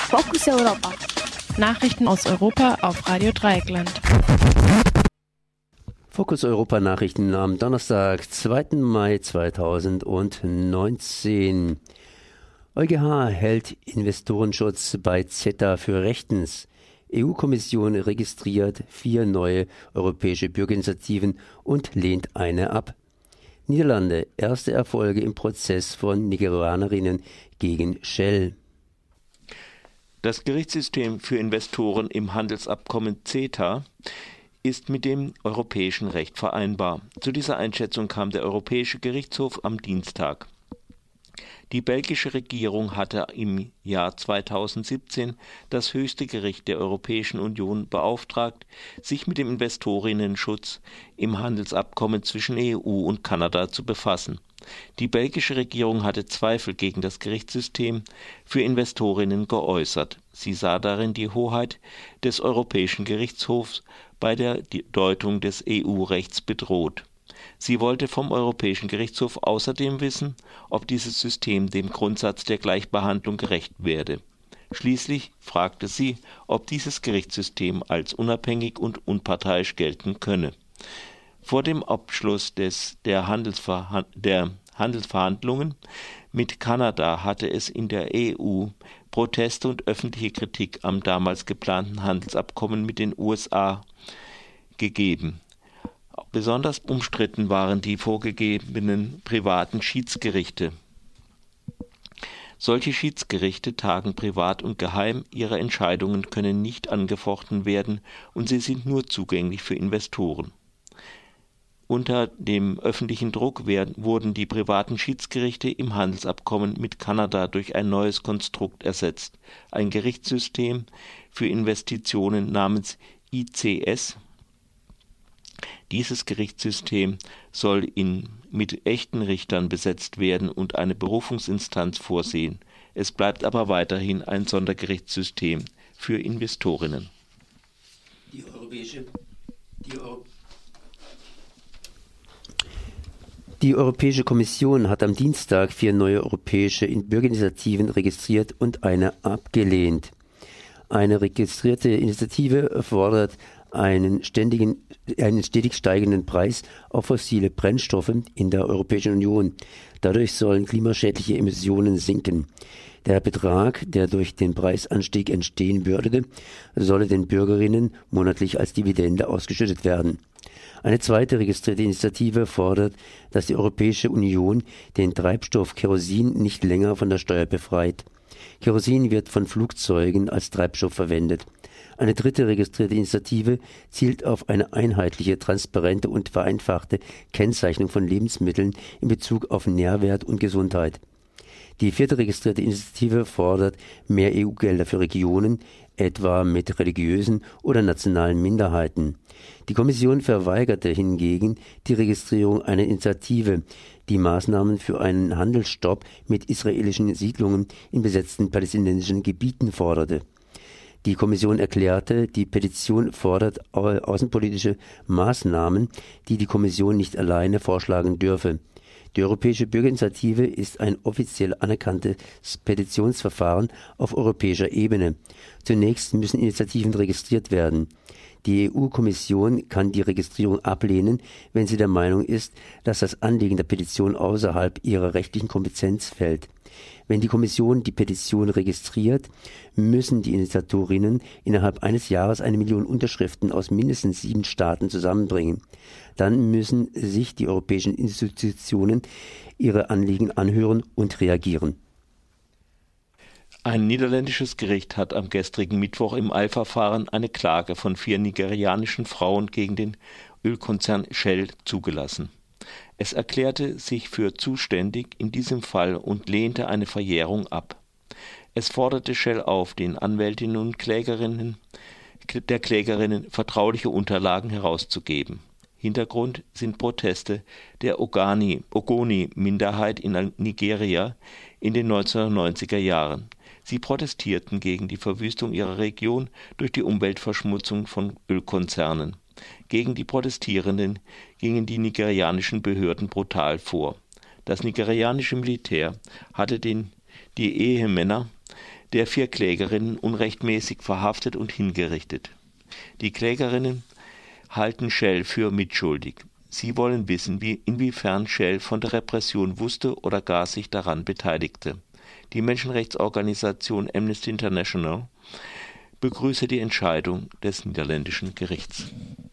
Fokus Europa. Nachrichten aus Europa auf Radio Dreieckland. Fokus Europa Nachrichten am Donnerstag, 2. Mai 2019. EuGH hält Investorenschutz bei CETA für rechtens. EU-Kommission registriert 4 neue europäische Bürgerinitiativen und lehnt eine ab. Niederlande, erste Erfolge im Prozess von Nigerianerinnen gegen Shell. Das Gerichtssystem für Investoren im Handelsabkommen CETA ist mit dem europäischen Recht vereinbar. Zu dieser Einschätzung kam der Europäische Gerichtshof am Dienstag. Die belgische Regierung hatte im Jahr 2017 das höchste Gericht der Europäischen Union beauftragt, sich mit dem Investorinnenschutz im Handelsabkommen zwischen EU und Kanada zu befassen. Die belgische Regierung hatte Zweifel gegen das Gerichtssystem für Investorinnen geäußert. Sie sah darin die Hoheit des Europäischen Gerichtshofs bei der Deutung des EU-Rechts bedroht. Sie wollte vom Europäischen Gerichtshof außerdem wissen, ob dieses System dem Grundsatz der Gleichbehandlung gerecht werde. Schließlich fragte sie, ob dieses Gerichtssystem als unabhängig und unparteiisch gelten könne. Vor dem Abschluss der Handelsverhandlungen mit Kanada hatte es in der EU Proteste und öffentliche Kritik am damals geplanten Handelsabkommen mit den USA gegeben. Besonders umstritten waren die vorgegebenen privaten Schiedsgerichte. Solche Schiedsgerichte tagen privat und geheim, ihre Entscheidungen können nicht angefochten werden und sie sind nur zugänglich für Investoren. Unter dem öffentlichen Druck wurden die privaten Schiedsgerichte im Handelsabkommen mit Kanada durch ein neues Konstrukt ersetzt, ein Gerichtssystem für Investitionen namens ICS. Dieses Gerichtssystem soll mit echten Richtern besetzt werden und eine Berufungsinstanz vorsehen. Es bleibt aber weiterhin ein Sondergerichtssystem für Investorinnen. Die Europäische Kommission hat am Dienstag 4 neue europäische Bürgerinitiativen registriert und eine abgelehnt. Eine registrierte Initiative fordert einen stetig steigenden Preis auf fossile Brennstoffe in der Europäischen Union. Dadurch sollen klimaschädliche Emissionen sinken. Der Betrag, der durch den Preisanstieg entstehen würde, solle den Bürgerinnen monatlich als Dividende ausgeschüttet werden. Eine zweite registrierte Initiative fordert, dass die Europäische Union den Treibstoff Kerosin nicht länger von der Steuer befreit. Kerosin wird von Flugzeugen als Treibstoff verwendet. Eine dritte registrierte Initiative zielt auf eine einheitliche, transparente und vereinfachte Kennzeichnung von Lebensmitteln in Bezug auf Nährwert und Gesundheit. Die vierte registrierte Initiative fordert mehr EU-Gelder für Regionen, etwa mit religiösen oder nationalen Minderheiten. Die Kommission verweigerte hingegen die Registrierung einer Initiative, die Maßnahmen für einen Handelsstopp mit israelischen Siedlungen in besetzten palästinensischen Gebieten forderte. Die Kommission erklärte, die Petition fordert außenpolitische Maßnahmen, die die Kommission nicht alleine vorschlagen dürfe. Die Europäische Bürgerinitiative ist ein offiziell anerkanntes Petitionsverfahren auf europäischer Ebene. Zunächst müssen Initiativen registriert werden. Die EU-Kommission kann die Registrierung ablehnen, wenn sie der Meinung ist, dass das Anliegen der Petition außerhalb ihrer rechtlichen Kompetenz fällt. Wenn die Kommission die Petition registriert, müssen die Initiatorinnen innerhalb eines Jahres 1 Million Unterschriften aus mindestens 7 Staaten zusammenbringen. Dann müssen sich die europäischen Institutionen ihre Anliegen anhören und reagieren. Ein niederländisches Gericht hat am gestrigen Mittwoch im Eilverfahren eine Klage von 4 nigerianischen Frauen gegen den Ölkonzern Shell zugelassen. Es erklärte sich für zuständig in diesem Fall und lehnte eine Verjährung ab. Es forderte Shell auf, den Anwältinnen und Klägerinnen vertrauliche Unterlagen herauszugeben. Hintergrund sind Proteste der Ogoni-Minderheit in Nigeria in den 1990er Jahren. Sie protestierten gegen die Verwüstung ihrer Region durch die Umweltverschmutzung von Ölkonzernen. Gegen die Protestierenden gingen die nigerianischen Behörden brutal vor. Das nigerianische Militär hatte die Ehemänner der 4 Klägerinnen unrechtmäßig verhaftet und hingerichtet. Die Klägerinnen halten Shell für mitschuldig. Sie wollen wissen, inwiefern Shell von der Repression wusste oder gar sich daran beteiligte. Die Menschenrechtsorganisation Amnesty International begrüße die Entscheidung des niederländischen Gerichts.